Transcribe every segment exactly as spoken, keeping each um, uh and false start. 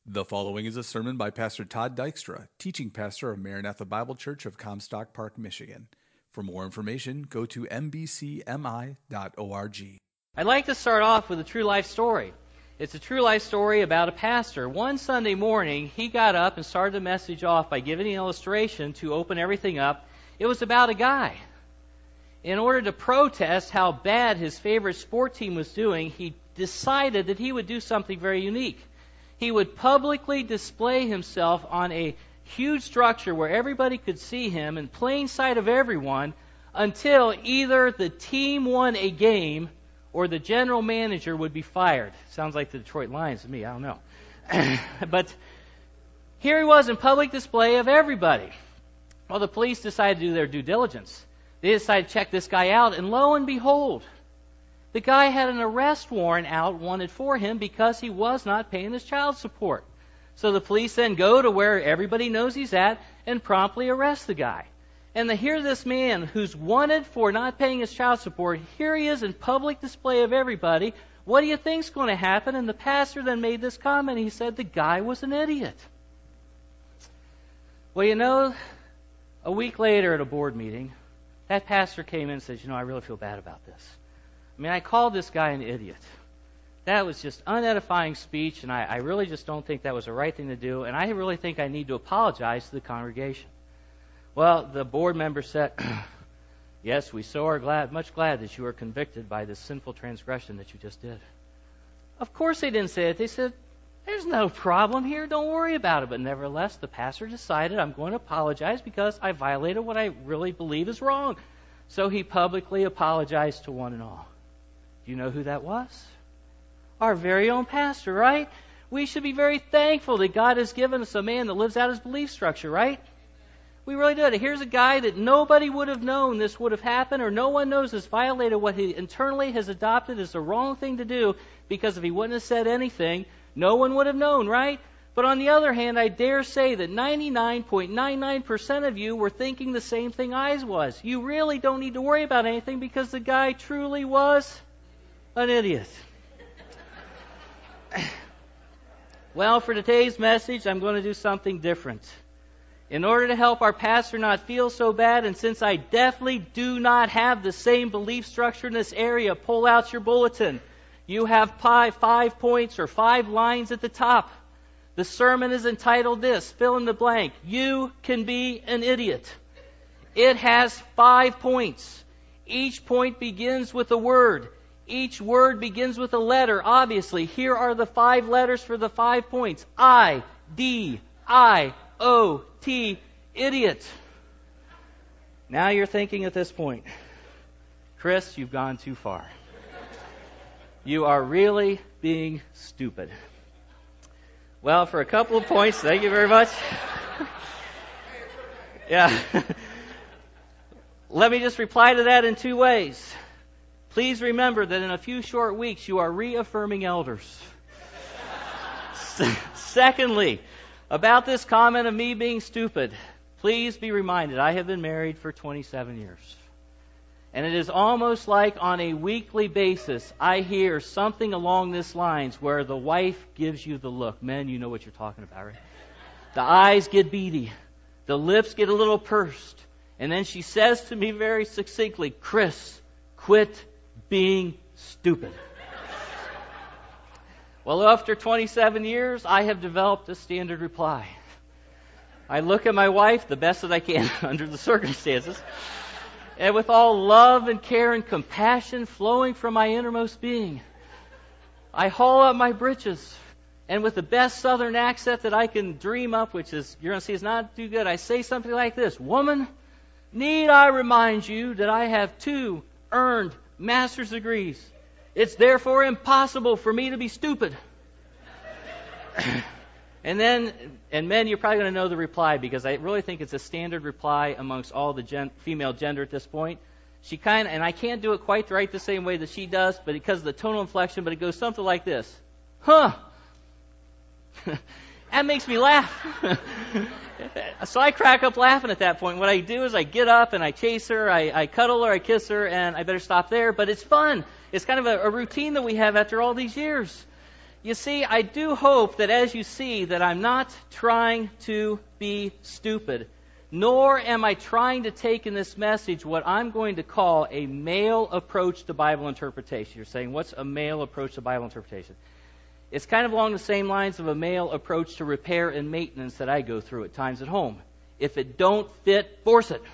The following is a sermon by Pastor Todd Dykstra, teaching pastor of Maranatha Bible Church of Comstock Park, Michigan. For more information, go to m b c m i dot org. I'd like to start off with a true life story. It's a true life story about a pastor. One Sunday morning, he got up and started the message off by giving an illustration to open everything up. It was about a guy. In order to protest how bad his favorite sport team was doing, he decided that he would do something very unique. He would publicly display himself on a huge structure where everybody could see him in plain sight of everyone until either the team won a game or the general manager would be fired. Sounds like the Detroit Lions to me, I don't know. But here he was in public display of everybody. Well, the police decided to do their due diligence. They decided to check this guy out, and lo and behold, the guy had an arrest warrant out wanted for him because he was not paying his child support. So the police then go to where everybody knows he's at and promptly arrest the guy. And they hear this man who's wanted for not paying his child support. Here he is in public display of everybody. What do you think's going to happen? And the pastor then made this comment. He said the guy was an idiot. Well, you know, a week later at a board meeting, that pastor came in and says, you know, I really feel bad about this. I mean, I called this guy an idiot. That was just unedifying speech, and I, I really just don't think that was the right thing to do, and I really think I need to apologize to the congregation. Well, the board member said, yes, we so are glad, much glad that you are convicted by this sinful transgression that you just did. Of course they didn't say it. They said, there's no problem here, don't worry about it. But nevertheless, the pastor decided, I'm going to apologize because I violated what I really believe is wrong. So he publicly apologized to one and all. Do you know who that was? Our very own pastor, right? We should be very thankful that God has given us a man that lives out his belief structure, right? We really did. Here's a guy that nobody would have known this would have happened, or no one knows has violated what he internally has adopted as the wrong thing to do, because if he wouldn't have said anything, no one would have known, right? But on the other hand, I dare say that ninety-nine point nine nine percent of you were thinking the same thing I was. You really don't need to worry about anything because the guy truly was an idiot. Well, for today's message, I'm going to do something different. In order to help our pastor not feel so bad, and since I definitely do not have the same belief structure in this area, pull out your bulletin. You have five, five points or five lines at the top. The sermon is entitled this, fill in the blank, You Can Be an Idiot. It has five points. Each point begins with a word. Each word begins with a letter, obviously. Here are the five letters for the five points. I, D, I, O, T, idiot. Now you're thinking at this point, Chris, you've gone too far. You are really being stupid. Well, for a couple of points, thank you very much. Yeah. Let me just reply to that in two ways. Please remember that in a few short weeks, you are reaffirming elders. Secondly, about this comment of me being stupid, please be reminded, I have been married for twenty-seven years. And it is almost like on a weekly basis, I hear something along this lines where the wife gives you the look. Men, you know what you're talking about, right? The eyes get beady. The lips get a little pursed. And then she says to me very succinctly, Chris, quit being stupid. Well, after twenty-seven years, I have developed a standard reply. I look at my wife the best that I can under the circumstances, and with all love and care and compassion flowing from my innermost being, I haul up my britches, and with the best southern accent that I can dream up, which is, you're going to see is not too good, I say something like this, Woman, need I remind you that I have two earned master's degrees. It's therefore impossible for me to be stupid. And then, and men, you're probably going to know the reply because I really think it's a standard reply amongst all the gen- female gender at this point. She kind of, and I can't do it quite right the same way that she does, but because of the tonal inflection, but it goes something like this. Huh. That makes me laugh. So I crack up laughing at that point. What I do is I get up and I chase her, I, I cuddle her, I kiss her, and I better stop there. But it's fun. It's kind of a, a routine that we have after all these years. You see, I do hope that as you see that I'm not trying to be stupid, nor am I trying to take in this message what I'm going to call a male approach to Bible interpretation. You're saying, what's a male approach to Bible interpretation? It's kind of along the same lines of a male approach to repair and maintenance that I go through at times at home. If it don't fit, force it.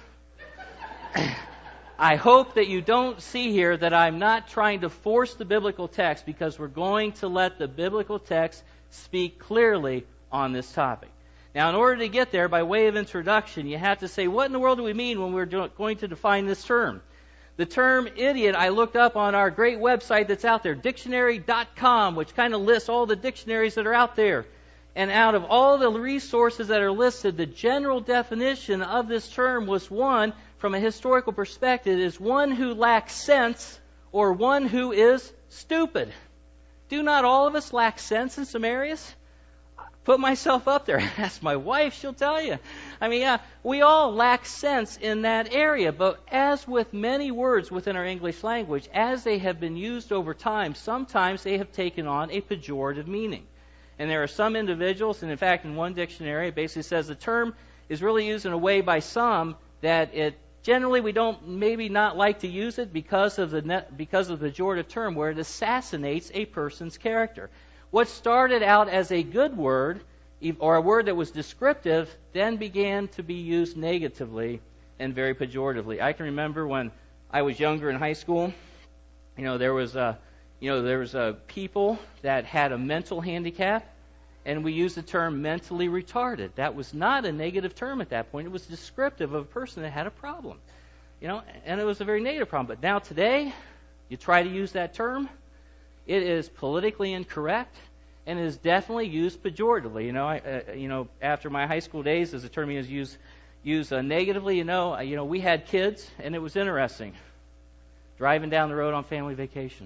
I hope that you don't see here that I'm not trying to force the biblical text, because we're going to let the biblical text speak clearly on this topic. Now, in order to get there, by way of introduction, you have to say, what in the world do we mean when we're do- going to define this term? The term idiot I looked up on our great website that's out there, dictionary dot com, which kind of lists all the dictionaries that are out there. And out of all the resources that are listed, the general definition of this term was one, from a historical perspective, is one who lacks sense or one who is stupid. Do not all of us lack sense in some areas? Put myself up there. Ask my wife, she'll tell you. I mean, yeah, we all lack sense in that area. But as with many words within our English language, as they have been used over time, sometimes they have taken on a pejorative meaning. And there are some individuals, and in fact, in one dictionary, it basically says the term is really used in a way by some that it generally we don't maybe not like to use it because of the net, because of the pejorative term, where it assassinates a person's character. What started out as a good word, or a word that was descriptive, then began to be used negatively and very pejoratively. I can remember when I was younger in high school, you know, there was a, you know, there was a people that had a mental handicap, and we used the term mentally retarded. That was not a negative term at that point. It was descriptive of a person that had a problem, you know, and it was a very negative problem. But now today, you try to use that term, it is politically incorrect, and it is definitely used pejoratively. You know, I, uh, you know, after my high school days, as the term is used, used uh, negatively. You know, uh, you know, we had kids, and it was interesting. Driving down the road on family vacation,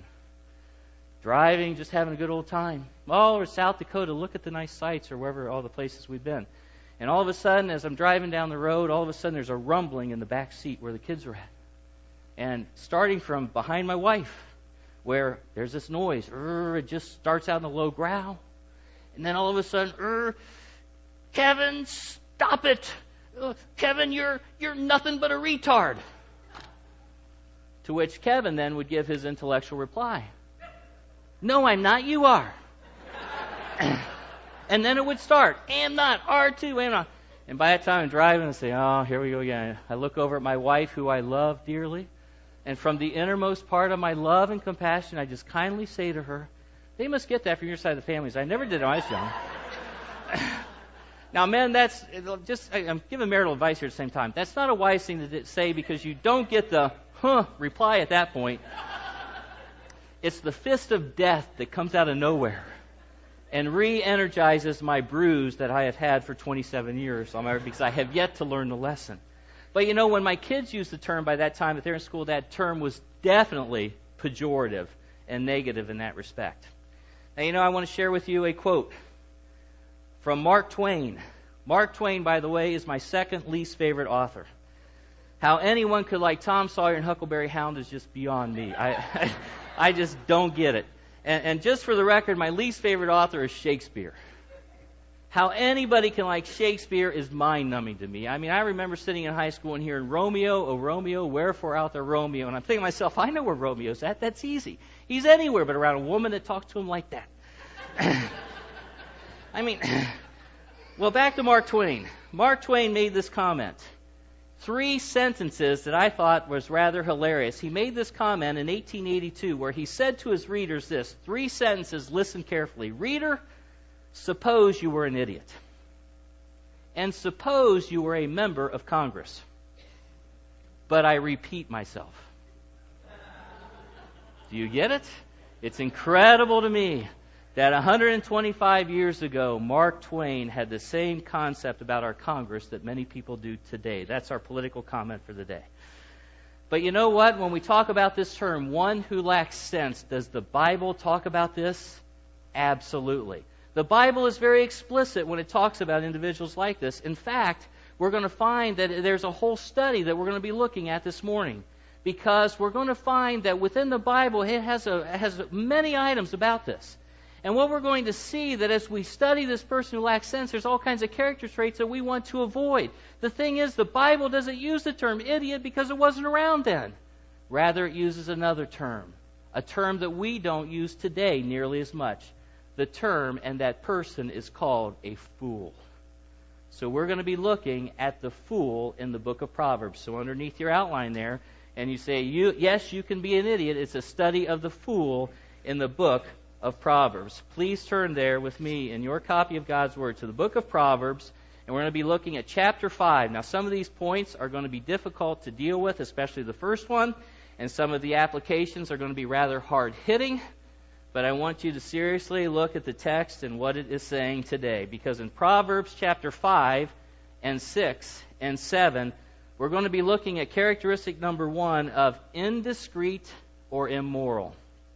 driving, just having a good old time. Oh, or South Dakota, look at the nice sights, or wherever all the places we've been. And all of a sudden, as I'm driving down the road, all of a sudden there's a rumbling in the back seat where the kids are at, and starting from behind my wife, where there's this noise. Er, it just starts out in a low growl. And then all of a sudden, er, Kevin, stop it. Uh, Kevin, you're you're nothing but a retard. To which Kevin then would give his intellectual reply. No, I'm not. You are. And then it would start. Am not. R two. Am not. And by that time I'm driving, I say, oh, here we go again. I look over at my wife, who I love dearly. And from the innermost part of my love and compassion, I just kindly say to her, they must get that from your side of the families. I never did it when I was young. Now, men, that's just, I'm giving marital advice here at the same time. That's not a wise thing to say, because you don't get the, huh, reply at that point. It's the fist of death that comes out of nowhere and re-energizes my bruise that I have had for twenty-seven years, because I have yet to learn the lesson. But you know, when my kids used the term by that time, if they're in school, that term was definitely pejorative and negative in that respect. Now, you know, I want to share with you a quote from Mark Twain. Mark Twain, by the way, is my second least favorite author. How anyone could like Tom Sawyer and Huckleberry Hound is just beyond me. I, I, I just don't get it. And, and just for the record, my least favorite author is Shakespeare. How anybody can like Shakespeare is mind-numbing to me. I mean, I remember sitting in high school and hearing, Romeo, oh Romeo, wherefore art thou Romeo? And I'm thinking to myself, I know where Romeo's at. That's easy. He's anywhere but around a woman that talks to him like that. I mean, well, back to Mark Twain. Mark Twain made this comment. Three sentences that I thought was rather hilarious. He made this comment in eighteen eighty-two where he said to his readers this, three sentences, listen carefully. Reader, suppose you were an idiot. And suppose you were a member of Congress. But I repeat myself. Do you get it? It's incredible to me that one hundred twenty-five years ago, Mark Twain had the same concept about our Congress that many people do today. That's our political comment for the day. But you know what? When we talk about this term, one who lacks sense, does the Bible talk about this? Absolutely. The Bible is very explicit when it talks about individuals like this. In fact, we're going to find that there's a whole study that we're going to be looking at this morning, because we're going to find that within the Bible it has, a, it has many items about this. And what we're going to see that as we study this person who lacks sense, there's all kinds of character traits that we want to avoid. The thing is, the Bible doesn't use the term idiot because it wasn't around then. Rather, it uses another term, a term that we don't use today nearly as much. The term and that person is called a fool. So we're going to be looking at the fool in the book of Proverbs. So underneath your outline there, and you say, "You, yes, you can be an idiot." It's a study of the fool in the book of Proverbs. Please turn there with me in your copy of God's Word to the book of Proverbs, and we're going to be looking at chapter five. Now, some of these points are going to be difficult to deal with, especially the first one, and some of the applications are going to be rather hard-hitting. But I want you to seriously look at the text and what it is saying today. Because in Proverbs chapter five and six and seven, we're going to be looking at characteristic number one of indiscreet or immoral.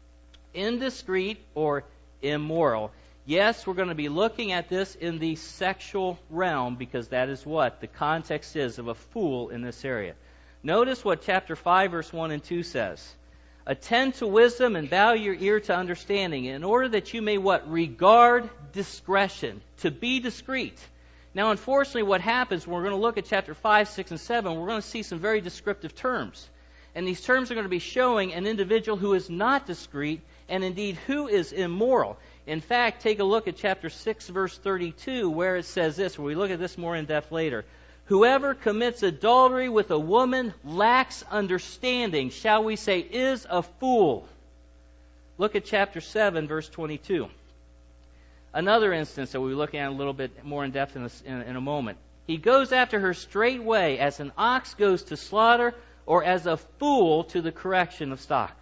Indiscreet or immoral. Yes, we're going to be looking at this in the sexual realm because that is what the context is of a fool in this area. Notice what chapter five, verse one and two says. Attend to wisdom and bow your ear to understanding, in order that you may what? Regard discretion, to be discreet. Now, unfortunately, what happens when we're going to look at chapter five, six, and seven, we're going to see some very descriptive terms. And these terms are going to be showing an individual who is not discreet, and indeed who is immoral. In fact, take a look at chapter six, verse thirty-two, where it says this, where we look at this more in depth later. Whoever commits adultery with a woman lacks understanding, shall we say, is a fool. Look at chapter seven, verse twenty-two. Another instance that we'll be looking at a little bit more in depth in a, in, in a moment. He goes after her straightway, as an ox goes to slaughter, or as a fool to the correction of stocks.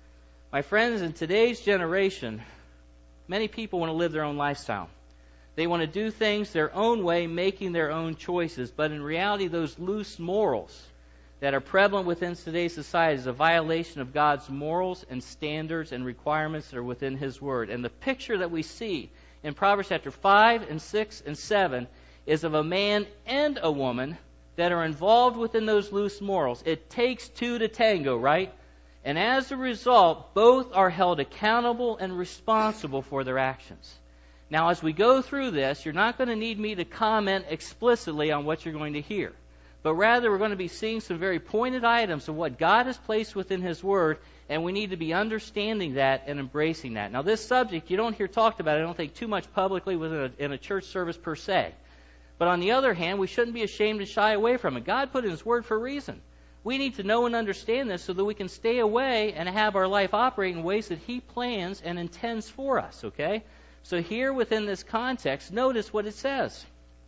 My friends, in today's generation, many people want to live their own lifestyle. They want to do things their own way, making their own choices. But in reality, those loose morals that are prevalent within today's society is a violation of God's morals and standards and requirements that are within His Word. And the picture that we see in Proverbs chapter five and six and seven is of a man and a woman that are involved within those loose morals. It takes two to tango, right? And as a result, both are held accountable and responsible for their actions. Now, as we go through this, you're not going to need me to comment explicitly on what you're going to hear. But rather, we're going to be seeing some very pointed items of what God has placed within His Word, and we need to be understanding that and embracing that. Now, this subject, you don't hear talked about, I don't think, too much publicly within a, in a church service per se. But on the other hand, we shouldn't be ashamed to shy away from it. God put it in His Word for a reason. We need to know and understand this so that we can stay away and have our life operate in ways that He plans and intends for us, okay? So here within this context, notice what it says.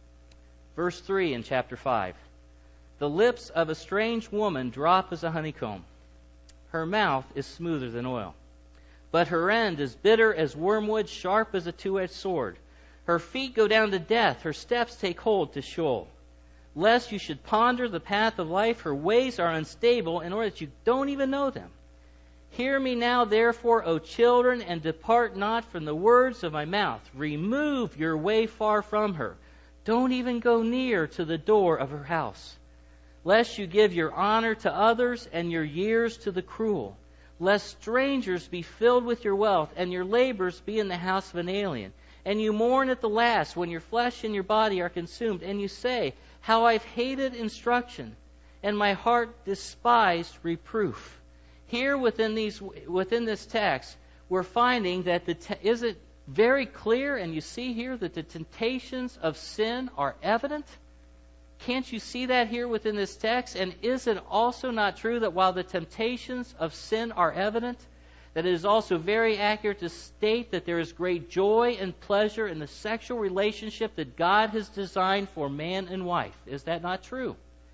Verse three in chapter five. The lips of a strange woman drop as a honeycomb. Her mouth is smoother than oil. But her end is bitter as wormwood, sharp as a two-edged sword. Her feet go down to death. Her steps take hold to Sheol. Lest you should ponder the path of life, her ways are unstable, in order that you don't even know them. Hear me now, therefore, O children, and depart not from the words of my mouth. Remove your way far from her. Don't even go near to the door of her house. Lest you give your honor to others and your years to the cruel. Lest strangers be filled with your wealth and your labors be in the house of an alien. And you mourn at the last when your flesh and your body are consumed. And you say, how I've hated instruction, and my heart despised reproof. Here within these within this text, we're finding that the te- is it very clear, and you see here that the temptations of sin are evident? Can't you see that here within this text? And is it also not true that while the temptations of sin are evident, that it is also very accurate to state that there is great joy and pleasure in the sexual relationship that God has designed for man and wife? Is that not true?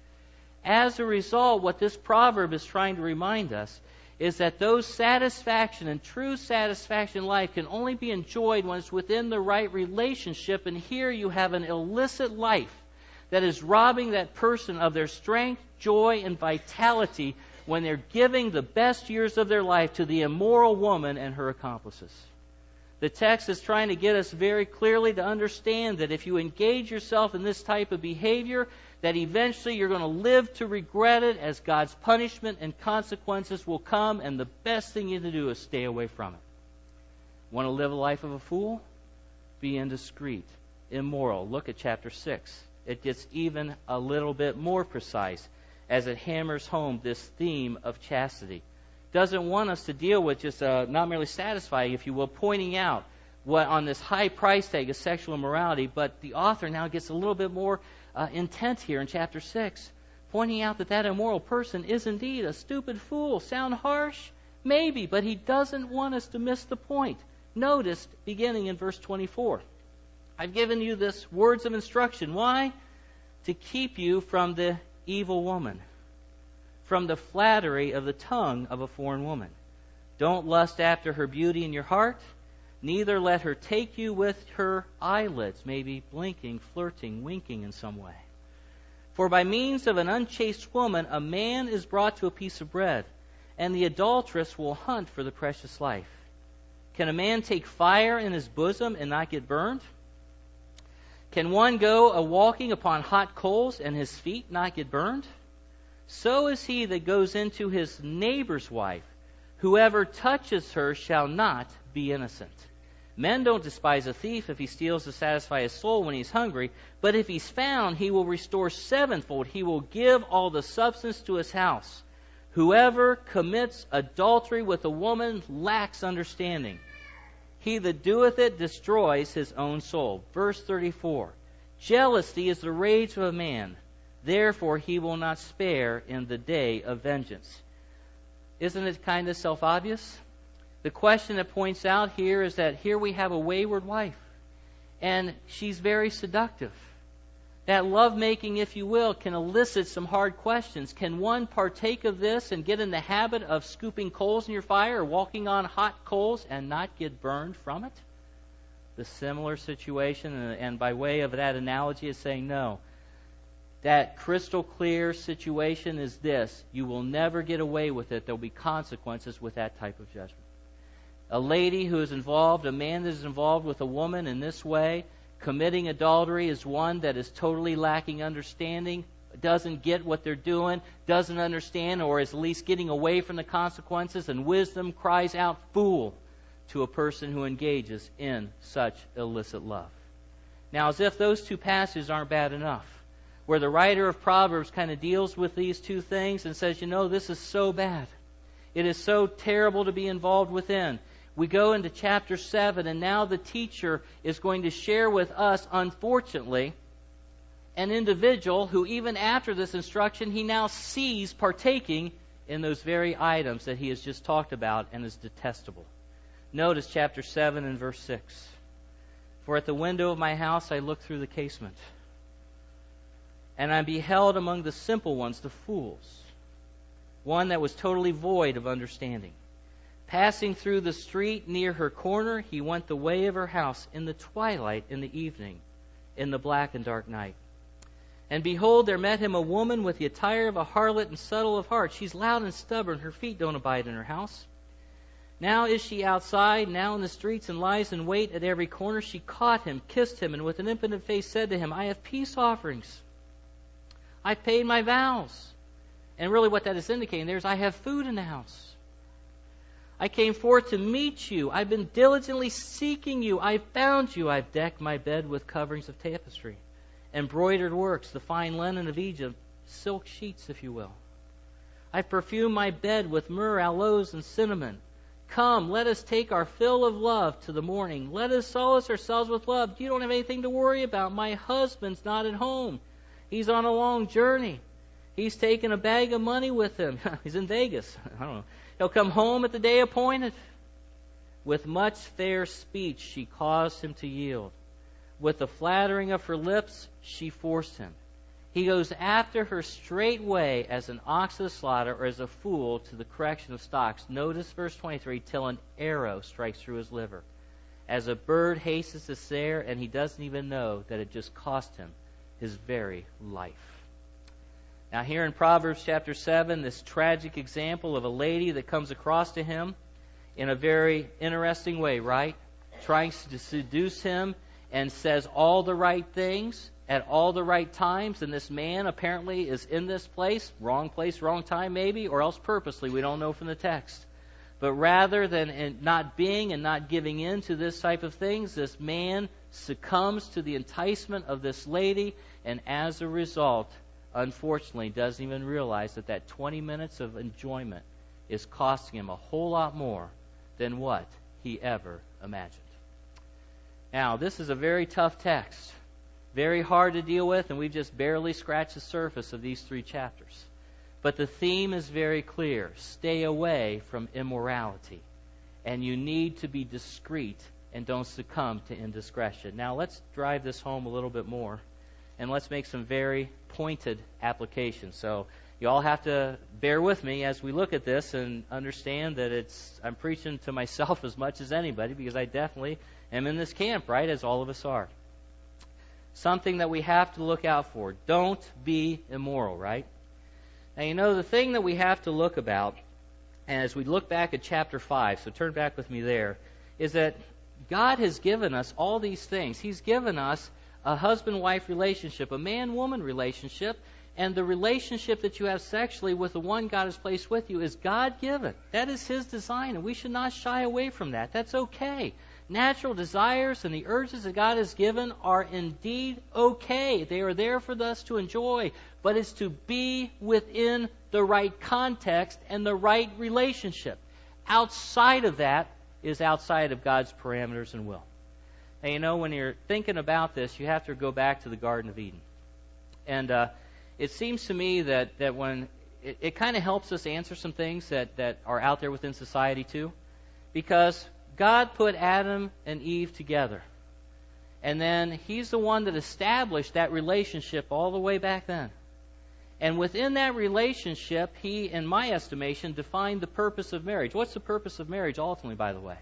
As a result, what this proverb is trying to remind us is that those satisfaction and true satisfaction in life can only be enjoyed when it's within the right relationship. And here you have an illicit life that is robbing that person of their strength, joy, and vitality when they're giving the best years of their life to the immoral woman and her accomplices. The text is trying to get us very clearly to understand that if you engage yourself in this type of behavior, that eventually you're going to live to regret it, as God's punishment and consequences will come, and the best thing you need to do is stay away from it. Want to live a life of a fool? Be indiscreet, immoral. Look at chapter six. It gets even a little bit more precise as it hammers home this theme of chastity. Doesn't want us to deal with just uh, not merely satisfying, if you will, pointing out what on this high price tag of sexual immorality, but the author now gets a little bit more uh, intent here in chapter six, pointing out that that immoral person is indeed a stupid fool. Sound harsh? Maybe, but he doesn't want us to miss the point. Notice, beginning in verse twenty-four, I've given you this words of instruction. Why? To keep you from the evil woman, from the flattery of the tongue of a foreign woman. Don't lust after her beauty in your heart, neither let her take you with her eyelids, maybe blinking, flirting, winking in some way. For by means of an unchaste woman a man is brought to a piece of bread, and the adulteress will hunt for the precious life. Can a man take fire in his bosom and not get burned? Can one go a walking upon hot coals and his feet not get burned? So is he that goes into his neighbor's wife. Whoever touches her shall not be innocent. Men don't despise a thief if he steals to satisfy his soul when he's hungry, but if he's found, he will restore sevenfold. He will give all the substance to his house. Whoever commits adultery with a woman lacks understanding. He that doeth it destroys his own soul. Verse thirty-four. Jealousy is the rage of a man. Therefore he will not spare in the day of vengeance. Isn't it kind of self-obvious? The question that points out here is that here we have a wayward wife. And she's very seductive. That lovemaking, if you will, can elicit some hard questions. Can one partake of this and get in the habit of scooping coals in your fire or walking on hot coals and not get burned from it? The similar situation, and by way of that analogy, is saying no. That crystal clear situation is this. You will never get away with it. There will be consequences with that type of judgment. A lady who is involved, a man that is involved with a woman in this way, committing adultery, is one that is totally lacking understanding, doesn't get what they're doing, doesn't understand, or is at least getting away from the consequences, and wisdom cries out, fool, to a person who engages in such illicit love. Now, as if those two passages aren't bad enough, where the writer of Proverbs kind of deals with these two things and says, you know, this is so bad. It is so terrible to be involved within. We go into chapter seven, and now the teacher is going to share with us, unfortunately, an individual who even after this instruction, he now sees partaking in those very items that he has just talked about and is detestable. Notice chapter seven and verse six. For at the window of my house I looked through the casement, and I beheld among the simple ones, the fools, one that was totally void of understanding. Passing through the street near her corner, he went the way of her house in the twilight, in the evening, in the black and dark night. And behold, there met him a woman with the attire of a harlot and subtle of heart. She's loud and stubborn. Her feet don't abide in her house. Now is she outside, now in the streets, and lies in wait at every corner. She caught him, kissed him, and with an impotent face said to him, I have peace offerings. I've paid my vows. And really what that is indicating there is I have food in the house. I came forth to meet you. I've been diligently seeking you. I've found you. I've decked my bed with coverings of tapestry, embroidered works, the fine linen of Egypt, silk sheets, if you will. I've perfumed my bed with myrrh, aloes, and cinnamon. Come, let us take our fill of love to the morning. Let us solace ourselves with love. You don't have anything to worry about. My husband's not at home. He's on a long journey. He's taken a bag of money with him. He's in Vegas. I don't know. He'll come home at the day appointed. With much fair speech she caused him to yield. With the flattering of her lips she forced him. He goes after her straightway as an ox to the slaughter, or as a fool to the correction of stocks. Notice verse twenty-three, till an arrow strikes through his liver. As a bird hastens to snare, and he doesn't even know that it just cost him his very life. Now here in Proverbs chapter seven, this tragic example of a lady that comes across to him in a very interesting way, right? Trying to seduce him and says all the right things at all the right times. And this man apparently is in this place, wrong place, wrong time maybe, or else purposely. We don't know from the text. But rather than in not being and not giving in to this type of things, this man succumbs to the enticement of this lady, and as a result, unfortunately, doesn't even realize that that twenty minutes of enjoyment is costing him a whole lot more than what he ever imagined. Now, this is a very tough text, very hard to deal with, and we've just barely scratched the surface of these three chapters. But the theme is very clear. Stay away from immorality. And you need to be discreet and don't succumb to indiscretion. Now, let's drive this home a little bit more, and let's make some very pointed applications. So you all have to bear with me as we look at this and understand that it's I'm preaching to myself as much as anybody, because I definitely am in this camp, right, as all of us are. Something that we have to look out for. Don't be immoral, right? Now, you know, the thing that we have to look about, as we look back at chapter five, so turn back with me there, is that God has given us all these things. He's given us a husband-wife relationship, a man-woman relationship, and the relationship that you have sexually with the one God has placed with you is God-given. That is His design, and we should not shy away from that. That's okay. Natural desires and the urges that God has given are indeed okay. They are there for us to enjoy, but it's to be within the right context and the right relationship. Outside of that is outside of God's parameters and will. And you know, when you're thinking about this, you have to go back to the Garden of Eden. And uh, it seems to me that, that when it, it kind of helps us answer some things that, that are out there within society too, because God put Adam and Eve together. And then He's the one that established that relationship all the way back then. And within that relationship, He, in my estimation, defined the purpose of marriage. What's the purpose of marriage ultimately, by the way?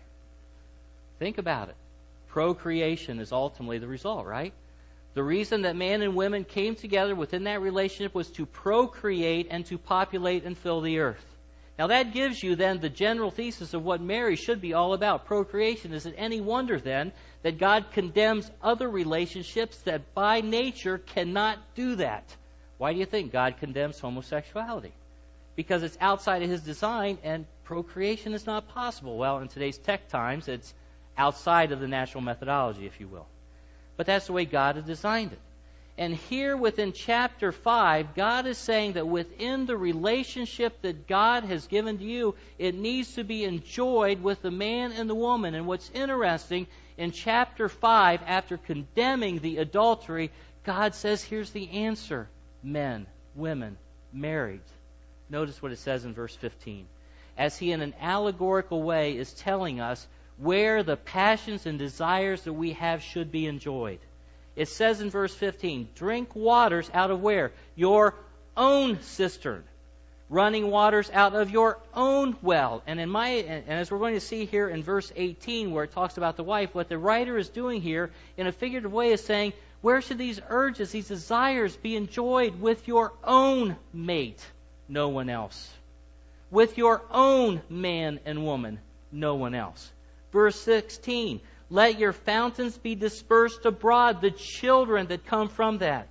Think about it. Procreation is ultimately the result, right? The reason that man and women came together within that relationship was to procreate and to populate and fill the earth. Now that gives you then the general thesis of what marriage should be all about. Procreation. Is it any wonder then that God condemns other relationships that by nature cannot do that? Why do you think God condemns homosexuality? Because it's outside of His design and procreation is not possible. Well, in today's tech times, it's outside of the natural methodology, if you will. But that's the way God has designed it. And here within chapter five, God is saying that within the relationship that God has given to you, it needs to be enjoyed with the man and the woman. And what's interesting, in chapter five, after condemning the adultery, God says, here's the answer. Men, women, married. Notice what it says in verse fifteen. As He, in an allegorical way, is telling us where the passions and desires that we have should be enjoyed. It says in verse fifteen, drink waters out of where? Your own cistern. Running waters out of your own well. And in my, and as we're going to see here in verse eighteen, where it talks about the wife, what the writer is doing here in a figurative way is saying, where should these urges, these desires be enjoyed? With your own mate, no one else. With your own man and woman, no one else. Verse sixteen, let your fountains be dispersed abroad, the children that come from that.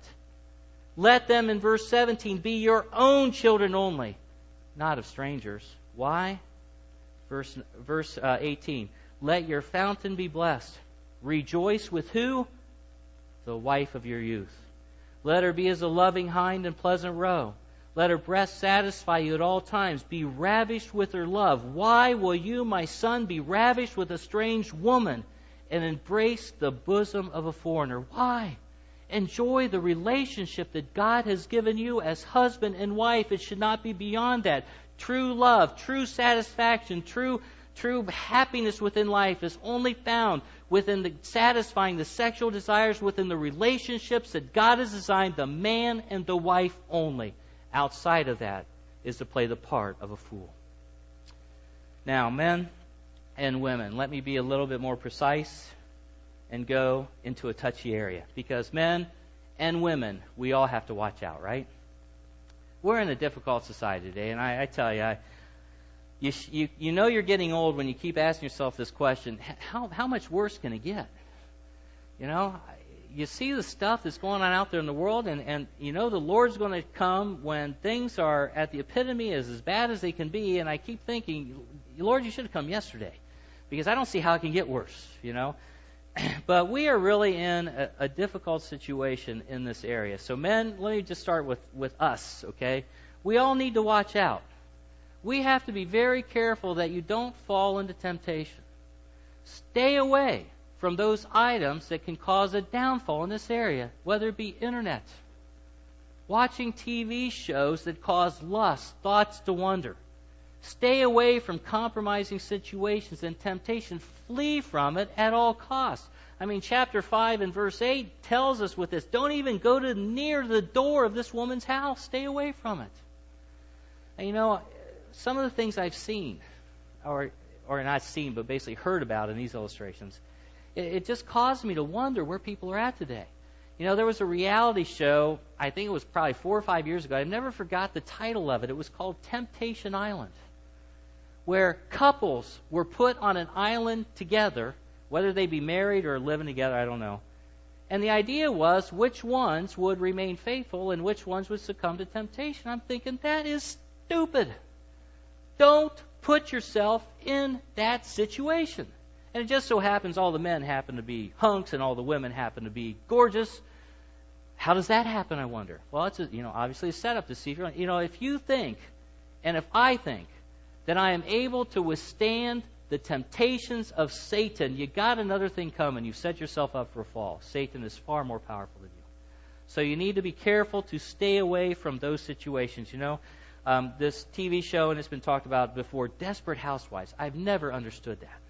Let them, in verse seventeen, be your own children only, not of strangers. Why? Verse, verse uh, eighteen, let your fountain be blessed. Rejoice with who? The wife of your youth. Let her be as a loving hind and pleasant roe. Let her breast satisfy you at all times. Be ravished with her love. Why will you, my son, be ravished with a strange woman and embrace the bosom of a foreigner? Why? Enjoy the relationship that God has given you as husband and wife. It should not be beyond that. True love, true satisfaction, true True happiness within life is only found within the satisfying the sexual desires within the relationships that God has designed, the man and the wife only. Outside of that is to play the part of a fool. Now, men and women, let me be a little bit more precise and go into a touchy area. Because men and women, we all have to watch out, right? We're in a difficult society today, and I, I tell you, I, You, you you know you're getting old when you keep asking yourself this question, how how much worse can it get? You know, you see the stuff that's going on out there in the world, and, and you know the Lord's going to come when things are at the epitome as, as bad as they can be, and I keep thinking, Lord, you should have come yesterday, because I don't see how it can get worse, you know. But we are really in a, a difficult situation in this area. So men, let me just start with, with us, okay? We all need to watch out. We have to be very careful that you don't fall into temptation. Stay away from those items that can cause a downfall in this area, whether it be internet, watching T V shows that cause lust, thoughts to wonder. Stay away from compromising situations and temptation. Flee from it at all costs. I mean, chapter five and verse eight tells us with this, don't even go to near the door of this woman's house. Stay away from it. And you know, some of the things I've seen, or or not seen, but basically heard about in these illustrations, it, it just caused me to wonder where people are at today. You know, there was a reality show, I think it was probably four or five years ago. I never forgot the title of it. It was called Temptation Island, where couples were put on an island together, whether they be married or living together, I don't know. And the idea was which ones would remain faithful and which ones would succumb to temptation. I'm thinking, that is stupid. Don't put yourself in that situation. And it just so happens all the men happen to be hunks and all the women happen to be gorgeous. How does that happen, I wonder? Well, it's a, you know, obviously a setup to see if you're, you know, if you think, and if I think, that I am able to withstand the temptations of Satan, you got another thing coming. You've set yourself up for a fall. Satan is far more powerful than you. So you need to be careful to stay away from those situations. You know, um, this T V show, and it's been talked about before, Desperate Housewives. I've never understood that.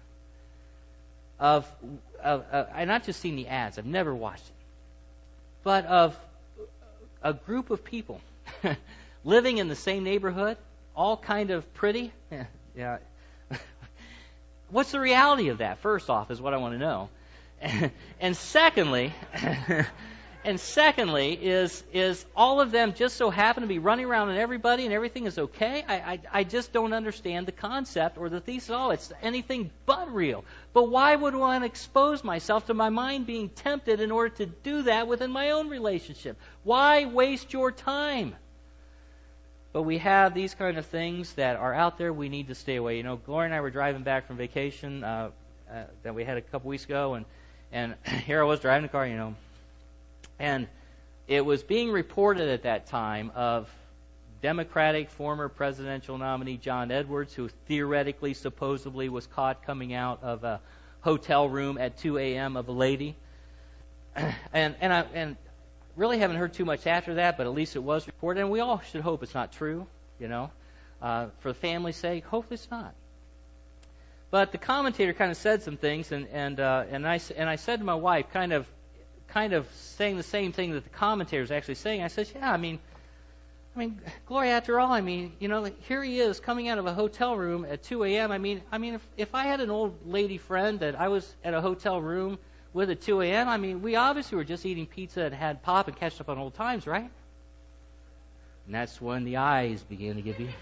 Of, of uh, I've not just seen the ads. I've never watched it. But of a group of people living in the same neighborhood, all kind of pretty. Yeah. What's the reality of that? First off, is what I want to know. And secondly, and secondly is is all of them just so happen to be running around and everybody and everything is okay? I, I I just don't understand the concept or the thesis at all. It's anything but real. But why would I want to expose myself to my mind being tempted in order to do that within my own relationship? Why waste your time? But we have these kind of things that are out there. We need to stay away. You know, Gloria and I were driving back from vacation uh, uh, that we had a couple weeks ago, and and here I was driving the car, you know, and it was being reported at that time of Democratic former presidential nominee John Edwards, who theoretically, supposedly, was caught coming out of a hotel room at two a.m. of a lady, and and I and. Really haven't heard too much after that, but at least it was reported, and we all should hope it's not true, you know. Uh, for the family's sake, hopefully it's not. But the commentator kind of said some things, and and uh, and I and I said to my wife, kind of, kind of saying the same thing that the commentator was actually saying. I said, yeah, I mean, I mean, Gloria, after all, I mean, you know, here he is coming out of a hotel room at two a.m. I mean, I mean, if if I had an old lady friend that I was at a hotel room with at two a.m., I mean, we obviously were just eating pizza and had pop and catched up on old times, right? And that's when the eyes began to give you.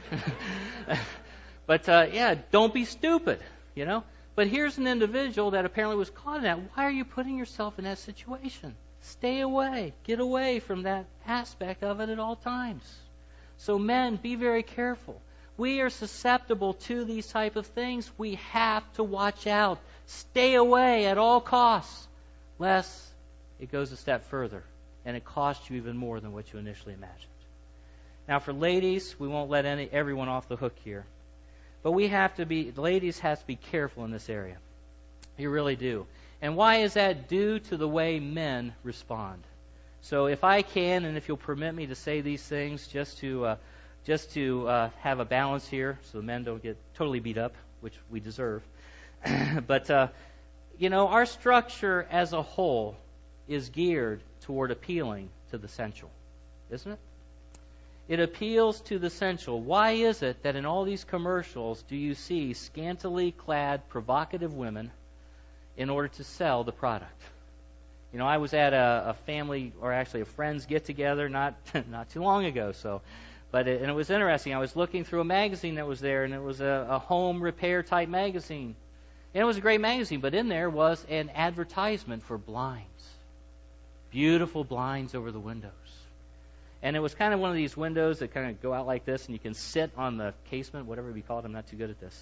But, uh, yeah, don't be stupid, you know? But here's an individual that apparently was caught in that. Why are you putting yourself in that situation? Stay away. Get away from that aspect of it at all times. So, men, be very careful. We are susceptible to these type of things. We have to watch out. Stay away at all costs, lest it goes a step further and it costs you even more than what you initially imagined. Now, for ladies, we won't let any everyone off the hook here, but we have to be. Ladies have to be careful in this area. You really do. And why is that? Due to the way men respond. So, if I can, and if you'll permit me to say these things, just to uh, just to uh, have a balance here, so the men don't get totally beat up, which we deserve. But, uh, you know, our structure as a whole is geared toward appealing to the sensual, isn't it? It appeals to the sensual. Why is it that in all these commercials do you see scantily clad, provocative women in order to sell the product? You know, I was at a, a family, or actually a friend's get-together not not too long ago, so... But it, and it was interesting. I was looking through a magazine that was there, and it was a, a home repair type magazine. And it was a great magazine, but in there was an advertisement for blinds. Beautiful blinds over the windows. And it was kind of one of these windows that kind of go out like this, and you can sit on the casement, whatever we call it. I'm not too good at this.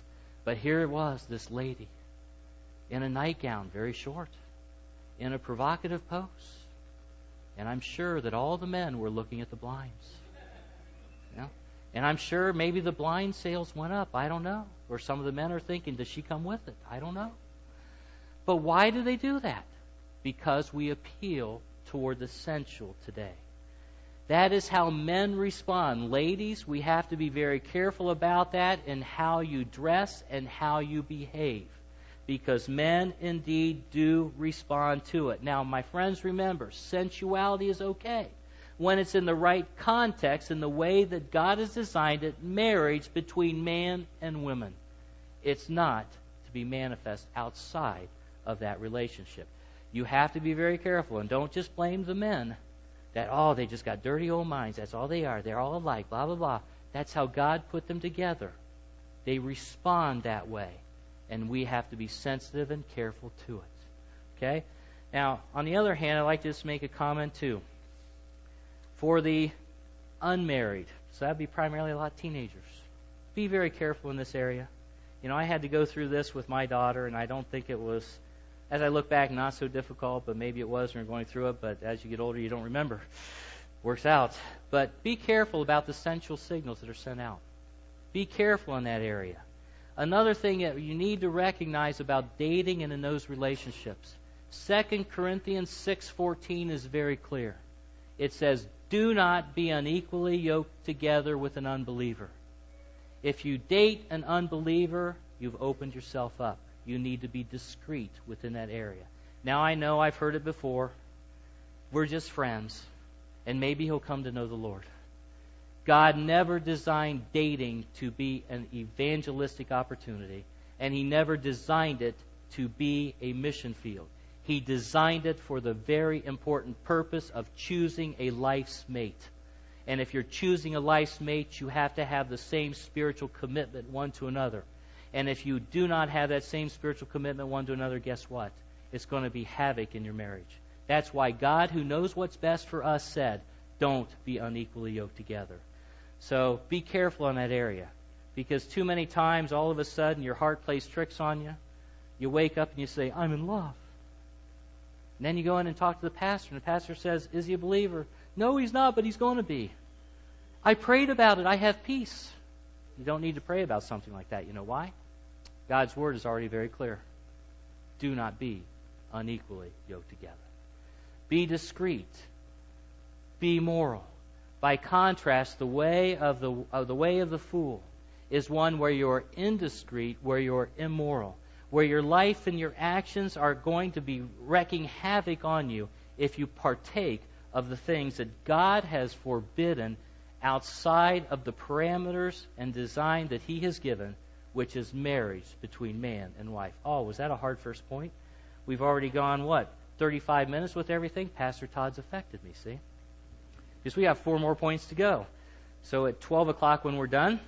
But here it was, this lady, in a nightgown, very short, in a provocative pose. And I'm sure that all the men were looking at the blinds. Yeah. And I'm sure maybe the blind sales went up. I don't know. Or some of the men are thinking, does she come with it? I don't know. But why do they do that? Because we appeal toward the sensual today. That is how men respond. Ladies, we have to be very careful about that in how you dress and how you behave. Because men indeed do respond to it. Now, my friends, remember, sensuality is okay when it's in the right context, in the way that God has designed it, marriage between man and woman. It's not to be manifest outside of that relationship. You have to be very careful, and don't just blame the men that, oh, they just got dirty old minds. That's all they are. They're all alike, blah, blah, blah. That's how God put them together. They respond that way, and we have to be sensitive and careful to it. Okay? Now, on the other hand, I'd like to just make a comment, too. For the unmarried, so that would be primarily a lot of teenagers, be very careful in this area. You know, I had to go through this with my daughter, and I don't think it was, as I look back, not so difficult, but maybe it was when you're going through it, but as you get older, you don't remember. Works out. But be careful about the sensual signals that are sent out. Be careful in that area. Another thing that you need to recognize about dating and in those relationships, Second Corinthians six fourteen is very clear. It says, do not be unequally yoked together with an unbeliever. If you date an unbeliever, you've opened yourself up. You need to be discreet within that area. Now, I know I've heard it before. We're just friends, and maybe he'll come to know the Lord. God never designed dating to be an evangelistic opportunity, and He never designed it to be a mission field. He designed it for the very important purpose of choosing a life's mate. And if you're choosing a life's mate, you have to have the same spiritual commitment one to another. And if you do not have that same spiritual commitment one to another, guess what? It's going to be havoc in your marriage. That's why God, who knows what's best for us, said, don't be unequally yoked together. So be careful in that area. Because too many times, all of a sudden, your heart plays tricks on you. You wake up and you say, I'm in love. And then you go in and talk to the pastor, and the pastor says, is he a believer? No, he's not, but he's going to be. I prayed about it. I have peace. You don't need to pray about something like that. You know why? God's Word is already very clear. Do not be unequally yoked together. Be discreet. Be moral. By contrast, the way of the, of the way of the fool is one where you're indiscreet, where you're immoral, where your life and your actions are going to be wreaking havoc on you if you partake of the things that God has forbidden outside of the parameters and design that He has given, which is marriage between man and wife. Oh, was that a hard first point? We've already gone, what, thirty-five minutes with everything? Pastor Todd's affected me, see? Because we have four more points to go. So at twelve o'clock when we're done.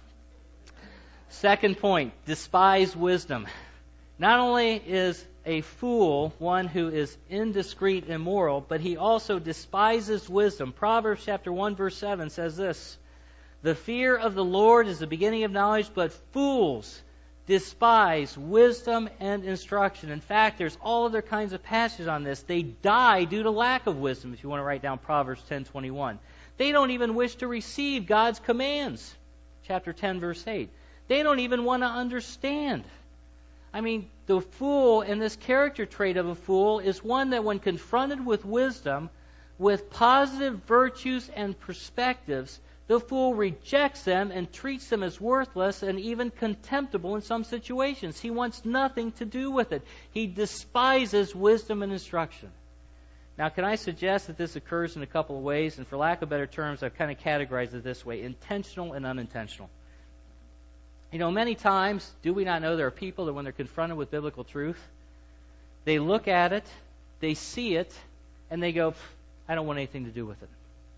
Second point, despise wisdom. Not only is a fool one who is indiscreet and immoral, but he also despises wisdom. Proverbs chapter one verse seven says this, the fear of the Lord is the beginning of knowledge, but fools despise wisdom and instruction. In fact, there's all other kinds of passages on this. They die due to lack of wisdom, if you want to write down Proverbs ten twenty-one. They don't even wish to receive God's commands. Chapter ten verse eight. They don't even want to understand. I mean, the fool, and this character trait of a fool, is one that when confronted with wisdom, with positive virtues and perspectives, the fool rejects them and treats them as worthless and even contemptible in some situations. He wants nothing to do with it. He despises wisdom and instruction. Now, can I suggest that this occurs in a couple of ways? And for lack of better terms, I've kind of categorized it this way, intentional and unintentional. You know, many times, do we not know there are people that when they're confronted with biblical truth, they look at it, they see it, and they go, I don't want anything to do with it.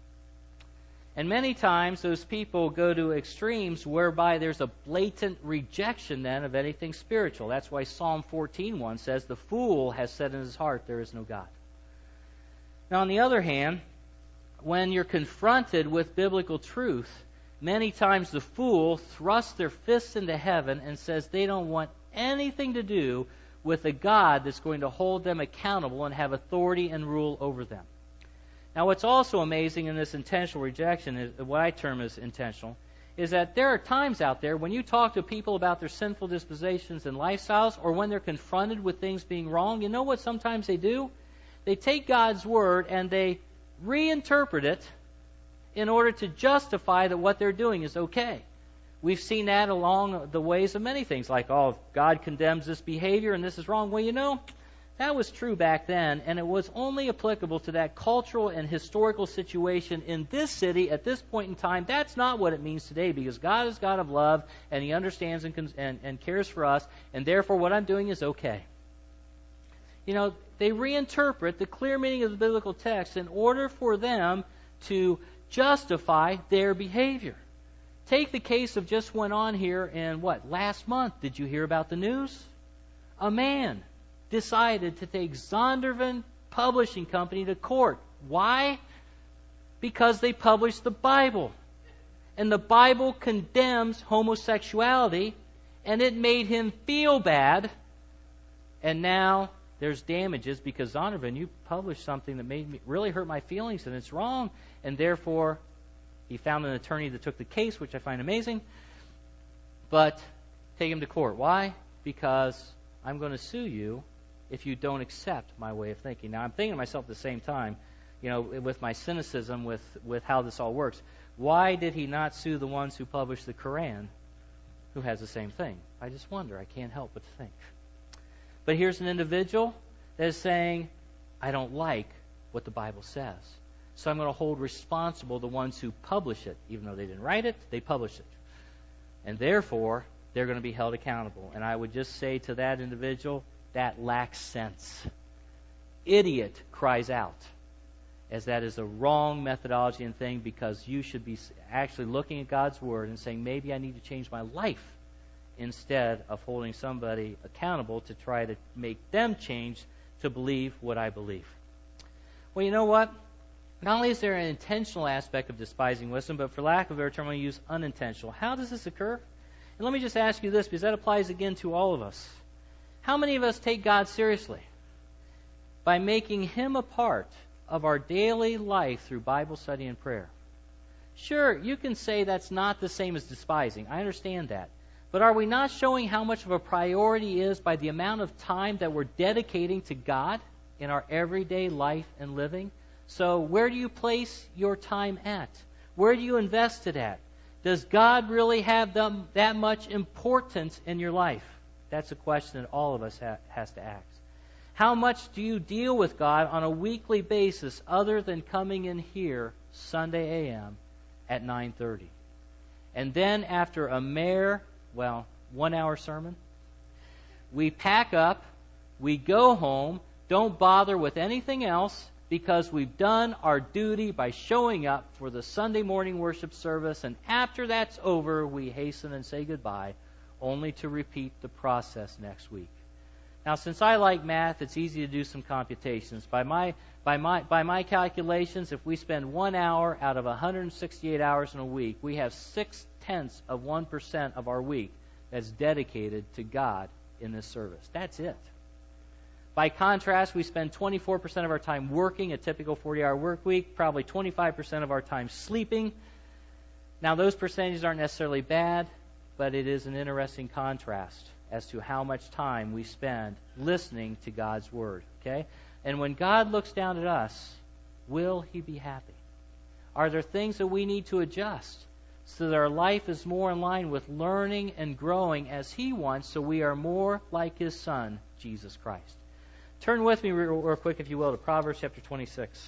And many times those people go to extremes whereby there's a blatant rejection then of anything spiritual. That's why Psalm fourteen one says, the fool has said in his heart, there is no God. Now, on the other hand, when you're confronted with biblical truth, many times the fool thrusts their fists into heaven and says they don't want anything to do with a God that's going to hold them accountable and have authority and rule over them. Now, what's also amazing in this intentional rejection, is what I term as intentional, is that there are times out there when you talk to people about their sinful dispositions and lifestyles, or when they're confronted with things being wrong, you know what sometimes they do? They take God's Word and they reinterpret it in order to justify that what they're doing is okay. We've seen that along the ways of many things, like, oh, God condemns this behavior and this is wrong. Well, you know, that was true back then, and it was only applicable to that cultural and historical situation in this city at this point in time. That's not what it means today, because God is God of love, and He understands and, and, and cares for us, and therefore what I'm doing is okay. You know, they reinterpret the clear meaning of the biblical text in order for them to justify their behavior. Take the case of just went on here in what? Last month. Did you hear about the news? A man decided to take Zondervan Publishing Company to court. Why? Because they published the Bible. And the Bible condemns homosexuality, and it made him feel bad. And now there's damages because, Zondervan, you published something that made me really hurt my feelings, and it's wrong. And therefore, he found an attorney that took the case, which I find amazing. But take him to court. Why? Because I'm going to sue you if you don't accept my way of thinking. Now, I'm thinking to myself at the same time, you know, with my cynicism with, with how this all works, why did he not sue the ones who published the Quran, who has the same thing? I just wonder. I can't help but think. But here's an individual that is saying, I don't like what the Bible says, so I'm going to hold responsible the ones who publish it. Even though they didn't write it, they published it. And therefore, they're going to be held accountable. And I would just say to that individual, that lacks sense. Idiot cries out, as that is a wrong methodology and thing, because you should be actually looking at God's Word and saying, maybe I need to change my life, instead of holding somebody accountable to try to make them change to believe what I believe. Well, you know what? Not only is there an intentional aspect of despising wisdom, but for lack of a better term, I'm going to use unintentional. How does this occur? And let me just ask you this, because that applies again to all of us. How many of us take God seriously? By making Him a part of our daily life through Bible study and prayer. Sure, you can say that's not the same as despising. I understand that. But are we not showing how much of a priority is by the amount of time that we're dedicating to God in our everyday life and living? So where do you place your time at? Where do you invest it at? Does God really have them, that much importance in your life? That's a question that all of us ha- has to ask. How much do you deal with God on a weekly basis other than coming in here Sunday a m at nine thirty? And then after a mere, well, one-hour sermon, we pack up, we go home, don't bother with anything else, because we've done our duty by showing up for the Sunday morning worship service, and after that's over, we hasten and say goodbye, only to repeat the process next week. Now, since I like math, it's easy to do some computations. By my by my by my calculations, if we spend one hour out of one hundred sixty-eight hours in a week, we have six tenths of one percent of our week that's dedicated to God in this service. That's it. By contrast, we spend twenty-four percent of our time working, a typical forty-hour work week, probably twenty-five percent of our time sleeping. Now, those percentages aren't necessarily bad, but it is an interesting contrast as to how much time we spend listening to God's Word. Okay? And when God looks down at us, will He be happy? Are there things that we need to adjust so that our life is more in line with learning and growing as He wants, so we are more like His Son, Jesus Christ? Turn with me real, real quick, if you will, to Proverbs chapter twenty-six.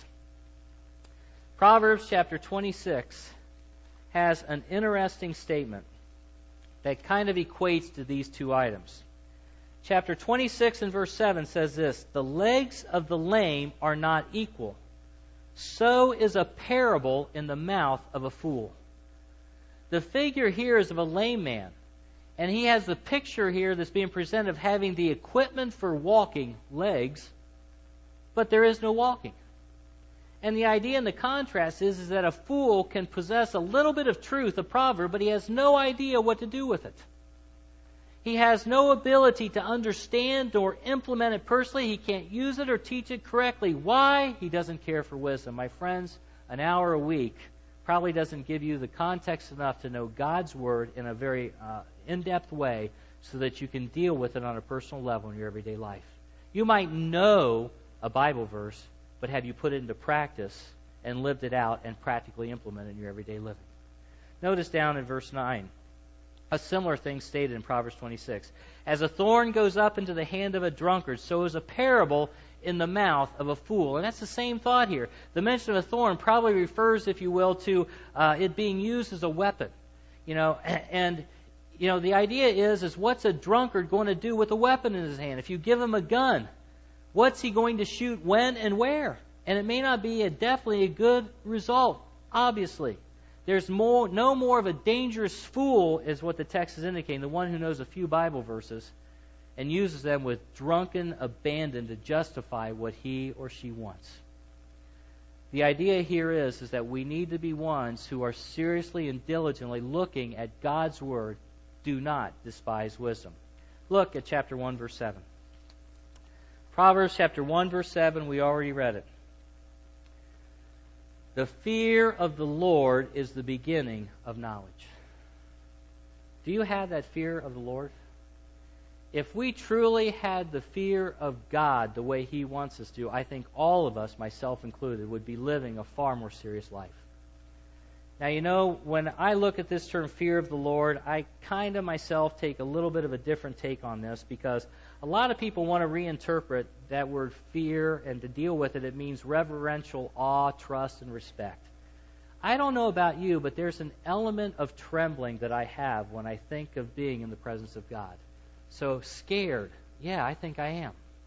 Proverbs chapter twenty-six has an interesting statement that kind of equates to these two items. Chapter twenty-six and verse seven says this: "The legs of the lame are not equal. So is a parable in the mouth of a fool." The figure here is of a lame man. And he has the picture here that's being presented of having the equipment for walking, legs, but there is no walking. And the idea in the contrast is, is that a fool can possess a little bit of truth, a proverb, but he has no idea what to do with it. He has no ability to understand or implement it personally. He can't use it or teach it correctly. Why? He doesn't care for wisdom. My friends, an hour a week probably doesn't give you the context enough to know God's Word in a very uh, in-depth way so that you can deal with it on a personal level in your everyday life. You might know a Bible verse, but have you put it into practice and lived it out and practically implemented it in your everyday living? Notice down in verse nine. A similar thing stated in Proverbs twenty-six. As a thorn goes up into the hand of a drunkard, so is a parable in the mouth of a fool. And that's the same thought here. The mention of a thorn probably refers, if you will, to uh, it being used as a weapon. You know, and you know the idea is, is what's a drunkard going to do with a weapon in his hand? If you give him a gun, what's he going to shoot when and where? And it may not be a, definitely a good result, obviously. There's more, no more of a dangerous fool, is what the text is indicating, the one who knows a few Bible verses and uses them with drunken abandon to justify what he or she wants. The idea here is, is that we need to be ones who are seriously and diligently looking at God's Word. Do not despise wisdom. Look at chapter one, verse seven. Proverbs chapter one, verse seven, we already read it. The fear of the Lord is the beginning of knowledge. Do you have that fear of the Lord? If we truly had the fear of God the way He wants us to, I think all of us, myself included, would be living a far more serious life. Now, you know, when I look at this term, fear of the Lord, I kind of myself take a little bit of a different take on this, because a lot of people want to reinterpret that word fear, and to deal with it, it means reverential awe, trust, and respect. I don't know about you, but there's an element of trembling that I have when I think of being in the presence of God. So scared, yeah, I think I am.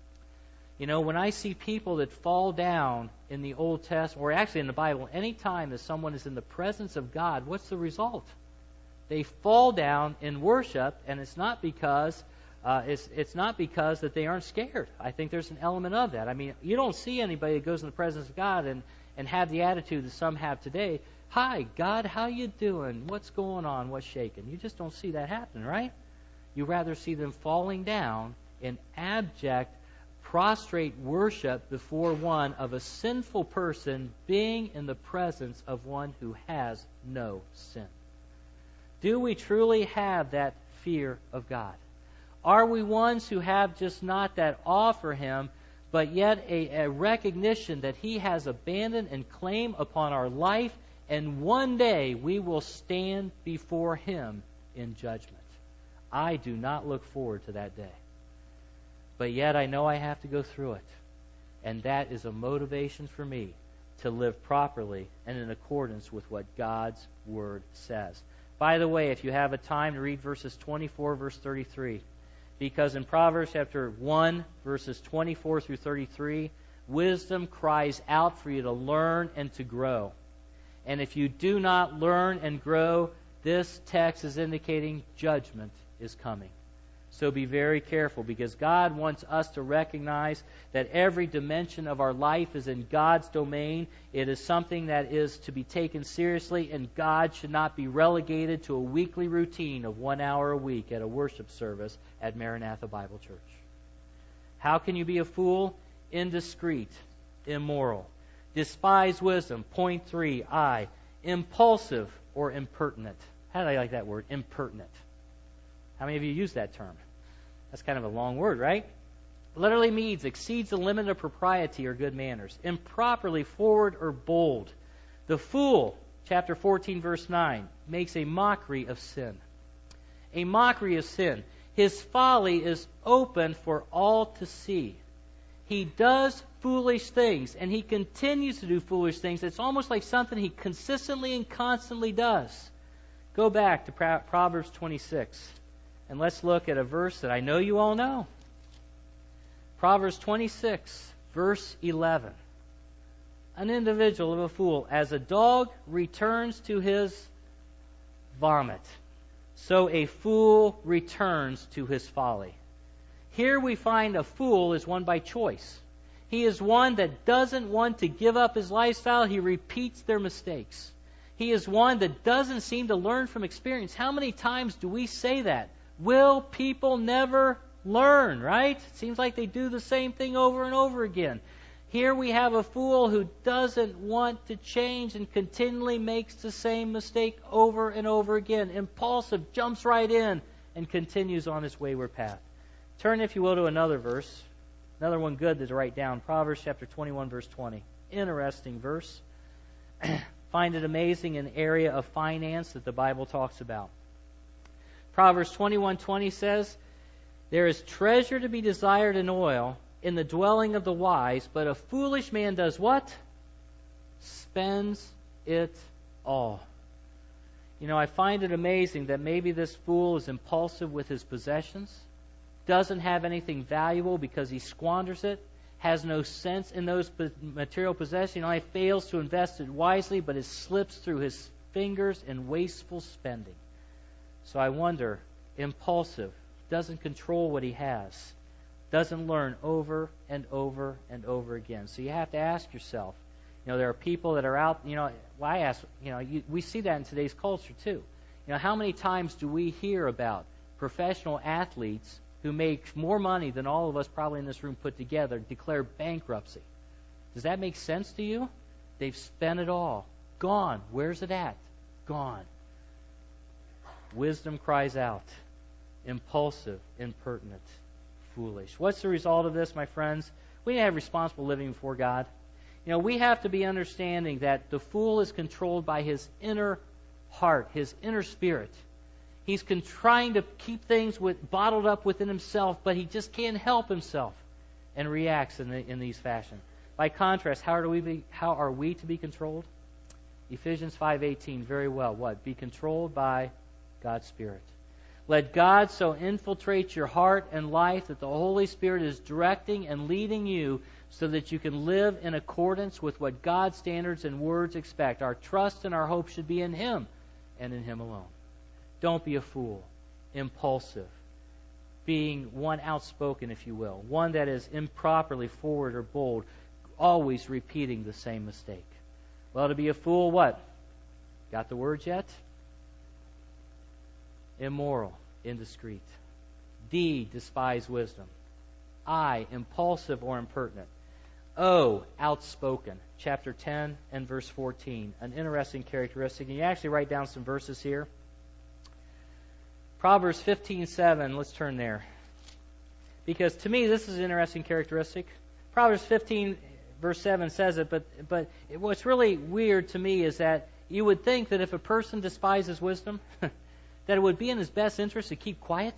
You know, when I see people that fall down in the Old Testament, or actually in the Bible, any time that someone is in the presence of God, what's the result? They fall down in worship, and it's not because uh, it's it's not because that they aren't scared. I think there's an element of that. I mean, you don't see anybody that goes in the presence of God and, and have the attitude that some have today. Hi, God, how you doing? What's going on? What's shaking? You just don't see that happen, right? You rather see them falling down in abject, prostrate worship before one of a sinful person being in the presence of one who has no sin. Do we truly have that fear of God? Are we ones who have just not that awe for Him, but yet a, a recognition that He has abandoned and claim upon our life, and one day we will stand before Him in judgment? I do not look forward to that day. But yet I know I have to go through it. And that is a motivation for me to live properly and in accordance with what God's Word says. By the way, if you have a time to read verses twenty-four, verse thirty-three, because in Proverbs chapter one, verses twenty-four through thirty-three, wisdom cries out for you to learn and to grow. And if you do not learn and grow, this text is indicating judgment is coming. So be very careful, because God wants us to recognize that every dimension of our life is in God's domain. It is something that is to be taken seriously, and God should not be relegated to a weekly routine of one hour a week at a worship service at Maranatha Bible Church. How can you be a fool? Indiscreet, immoral. Despise wisdom. Point three, I. Impulsive or impertinent. How do I like that word? Impertinent. How many of you use that term? That's kind of a long word, right? Literally means exceeds the limit of propriety or good manners. Improperly forward or bold. The fool, chapter fourteen, verse nine, makes a mockery of sin. A mockery of sin. His folly is open for all to see. He does foolish things, and he continues to do foolish things. It's almost like something he consistently and constantly does. Go back to Proverbs twenty-six. And let's look at a verse that I know you all know. Proverbs twenty-six, verse eleven. An individual of a fool, as a dog returns to his vomit, so a fool returns to his folly. Here we find a fool is one by choice. He is one that doesn't want to give up his lifestyle. He repeats their mistakes. He is one that doesn't seem to learn from experience. How many times do we say that? Will people never learn, right? It seems like they do the same thing over and over again. Here we have a fool who doesn't want to change and continually makes the same mistake over and over again. Impulsive, jumps right in and continues on his wayward path. Turn, if you will, to another verse. Another one good to write down. Proverbs chapter twenty-one, verse twenty. Interesting verse. Find it amazing, an area of finance that the Bible talks about. Proverbs twenty-one twenty says, "There is treasure to be desired in oil in the dwelling of the wise, but a foolish man does what? Spends it all." You know, I find it amazing that maybe this fool is impulsive with his possessions, doesn't have anything valuable because he squanders it, has no sense in those material possessions. He not only fails to invest it wisely, but it slips through his fingers in wasteful spending. So I wonder, impulsive, doesn't control what he has, doesn't learn over and over and over again. So you have to ask yourself, you know, there are people that are out, you know, well, I ask, you know, you, we see that in today's culture too. You know, how many times do we hear about professional athletes who make more money than all of us probably in this room put together declare bankruptcy? Does that make sense to you? They've spent it all. Gone. Where's it at? Gone. Wisdom cries out. Impulsive, impertinent, foolish. What's the result of this, my friends? We need to have responsible living before God. You know, we have to be understanding that the fool is controlled by his inner heart, his inner spirit. He's con- trying to keep things with, bottled up within himself, but he just can't help himself and reacts in, the, in these fashion. By contrast, how are we be, how are we to be controlled? Ephesians five eighteen, very well. What? Be controlled by God's Spirit. Let God so infiltrate your heart and life that the Holy Spirit is directing and leading you so that you can live in accordance with what God's standards and words expect. Our trust and our hope should be in Him and in Him alone. Don't be a fool, impulsive, being one outspoken, if you will, one that is improperly forward or bold, always repeating the same mistake. Well, to be a fool, what? Got the words yet? Immoral, indiscreet. D, despise wisdom. I, impulsive or impertinent. O, outspoken. Chapter ten and verse fourteen. An interesting characteristic. And you actually write down some verses here. Proverbs fifteen seven. Let's turn there. Because to me, this is an interesting characteristic. Proverbs fifteen verse seven says it, but but what's really weird to me is that you would think that if a person despises wisdom, that it would be in his best interest to keep quiet.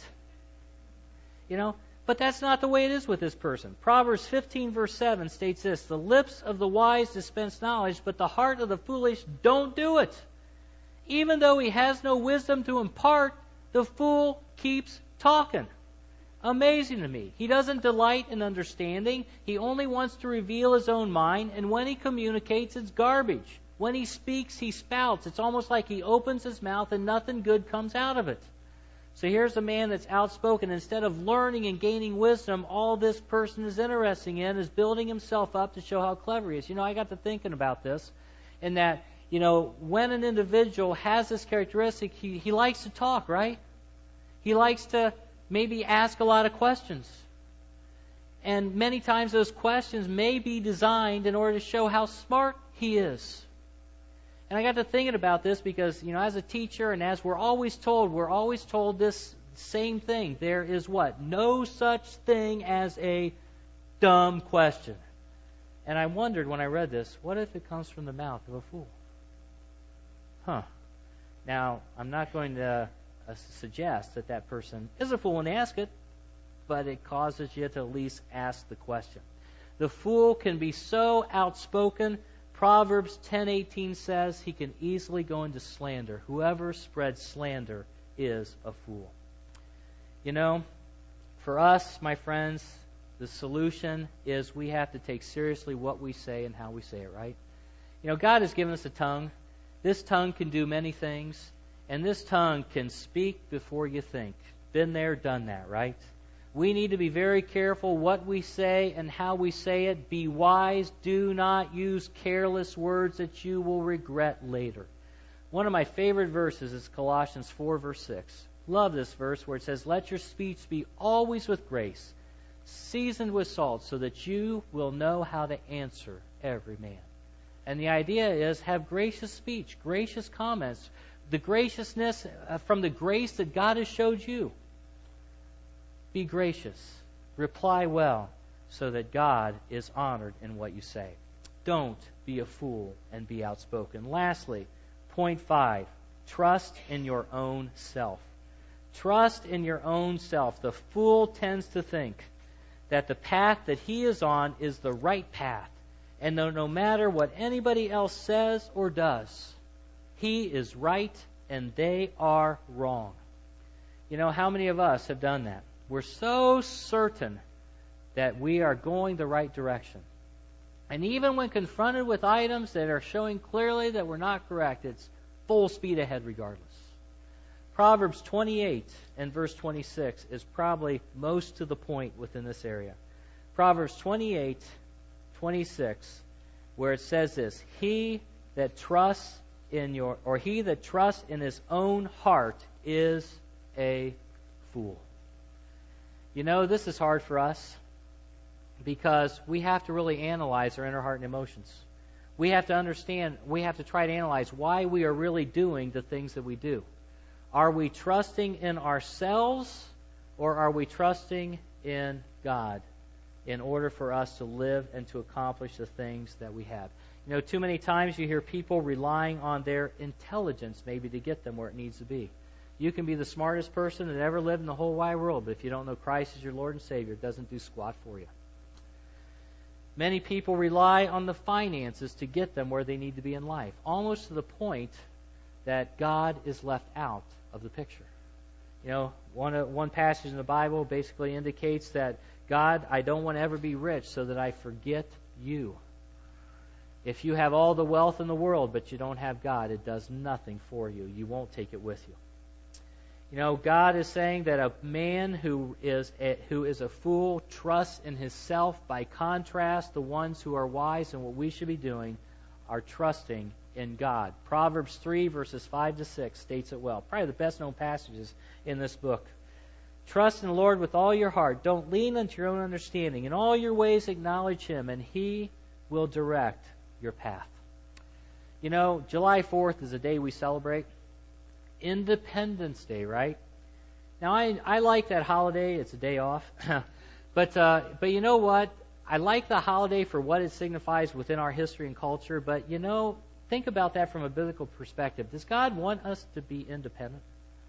You know? But that's not the way it is with this person. Proverbs fifteen verse seven states this: "The lips of the wise dispense knowledge, but the heart of the foolish don't do it." Even though he has no wisdom to impart, the fool keeps talking. Amazing to me. He doesn't delight in understanding. He only wants to reveal his own mind, and when he communicates, it's garbage. When he speaks, he spouts. It's almost like he opens his mouth and nothing good comes out of it. So here's a man that's outspoken. Instead of learning and gaining wisdom, all this person is interested in is building himself up to show how clever he is. You know, I got to thinking about this, in that, you know, when an individual has this characteristic, he, he likes to talk, right? He likes to maybe ask a lot of questions. And many times those questions may be designed in order to show how smart he is. And I got to thinking about this because, you know, as a teacher and as we're always told, we're always told this same thing. There is what? No such thing as a dumb question. And I wondered when I read this, what if it comes from the mouth of a fool? Huh. Now, I'm not going to uh, suggest that that person is a fool when they ask it, but it causes you to at least ask the question. The fool can be so outspoken. Proverbs ten eighteen says he can easily go into slander. Whoever spreads slander is a fool. You know, for us, my friends, the solution is we have to take seriously what we say and how we say it, right? You know, God has given us a tongue. This tongue can do many things, and this tongue can speak before you think. Been there, done that, right? We need to be very careful what we say and how we say it. Be wise. Do not use careless words that you will regret later. One of my favorite verses is Colossians four, verse six. Love this verse where it says, let your speech be always with grace, seasoned with salt, so that you will know how to answer every man. And the idea is have gracious speech, gracious comments, the graciousness from the grace that God has showed you. Be gracious. Reply well so that God is honored in what you say. Don't be a fool and be outspoken. Lastly, point five, trust in your own self. Trust in your own self. The fool tends to think that the path that he is on is the right path, and no, no matter what anybody else says or does, he is right and they are wrong. You know, how many of us have done that? We're so certain that we are going the right direction. And even when confronted with items that are showing clearly that we're not correct, it's full speed ahead regardless. Proverbs twenty-eight and verse twenty-six is probably most to the point within this area. Proverbs twenty-eight, twenty-six, where it says this, He that trusts in your, or he that trusts in his own heart is a fool. You know, this is hard for us because we have to really analyze our inner heart and emotions. We have to understand, we have to try to analyze why we are really doing the things that we do. Are we trusting in ourselves or are we trusting in God in order for us to live and to accomplish the things that we have? You know, too many times you hear people relying on their intelligence maybe to get them where it needs to be. You can be the smartest person that ever lived in the whole wide world, but if you don't know Christ as your Lord and Savior, it doesn't do squat for you. Many people rely on the finances to get them where they need to be in life, almost to the point that God is left out of the picture. You know, one uh, one passage in the Bible basically indicates that, God, I don't want to ever be rich so that I forget you. If you have all the wealth in the world but you don't have God, it does nothing for you. You won't take it with you. You know, God is saying that a man who is a, who is a fool trusts in himself. By contrast, the ones who are wise in what we should be doing are trusting in God. Proverbs three, verses five to six states it well. Probably the best known passages in this book. Trust in the Lord with all your heart. Don't lean unto your own understanding. In all your ways acknowledge Him, and He will direct your path. You know, July fourth is a day we celebrate. Independence Day, right? Now, I, I like that holiday. It's a day off. but uh, but you know what? I like the holiday for what it signifies within our history and culture. But, you know, think about that from a biblical perspective. Does God want us to be independent?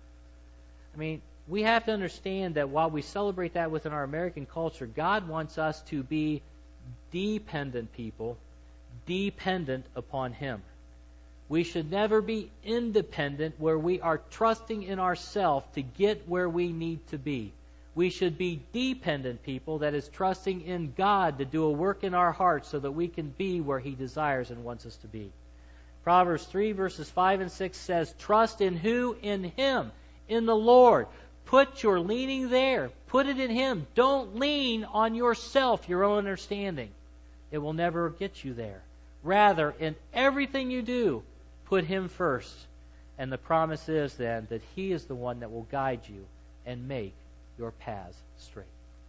I mean, we have to understand that while we celebrate that within our American culture, God wants us to be dependent people, dependent upon Him. We should never be independent where we are trusting in ourselves to get where we need to be. We should be dependent people, that is, trusting in God to do a work in our hearts so that we can be where He desires and wants us to be. Proverbs three, verses five and six says, trust in who? In Him, in the Lord. Put your leaning there. Put it in Him. Don't lean on yourself, your own understanding. It will never get you there. Rather, in everything you do, put Him first. And the promise is then that He is the one that will guide you and make your paths straight.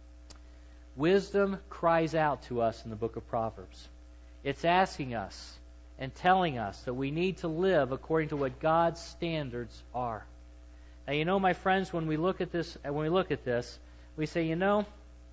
Wisdom cries out to us in the book of Proverbs. It's asking us and telling us that we need to live according to what God's standards are. Now, you know, my friends, when we look at this, when we look at this, we say, you know,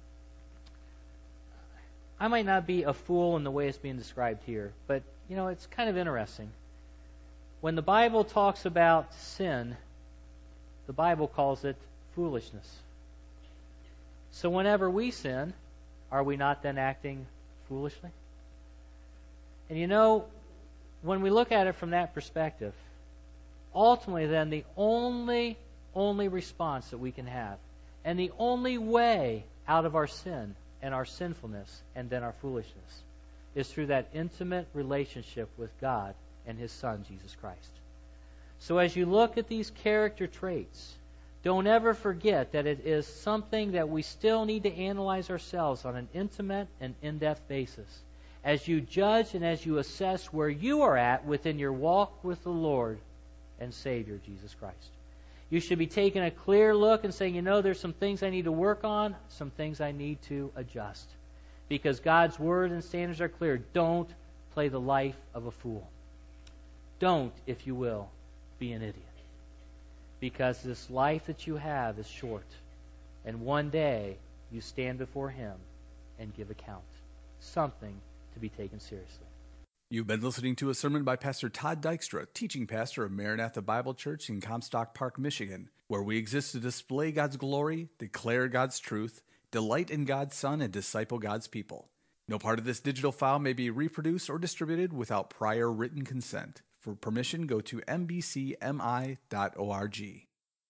I might not be a fool in the way it's being described here, but, you know, it's kind of interesting. When the Bible talks about sin, the Bible calls it foolishness. So whenever we sin, are we not then acting foolishly? And you know, when we look at it from that perspective, ultimately then the only, only response that we can have, and the only way out of our sin and our sinfulness and then our foolishness, is through that intimate relationship with God and His Son, Jesus Christ. So as you look at these character traits, Don't ever forget that it is something that we still need to analyze ourselves on an intimate and in-depth basis. As you judge and as you assess where you are at within your walk with the Lord and Savior, Jesus Christ. You should be taking a clear look and saying, you know, there's some things I need to work on, some things I need to adjust. Because God's Word and standards are clear. Don't play the life of a fool. Don't, if you will, be an idiot. Because this life that you have is short. And one day you stand before Him and give account. Something to be taken seriously. You've been listening to a sermon by Pastor Todd Dykstra, teaching pastor of Maranatha Bible Church in Comstock Park, Michigan, where we exist to display God's glory, declare God's truth, delight in God's Son, and disciple God's people. No part of this digital file may be reproduced or distributed without prior written consent. For permission, go to m b c m i dot org.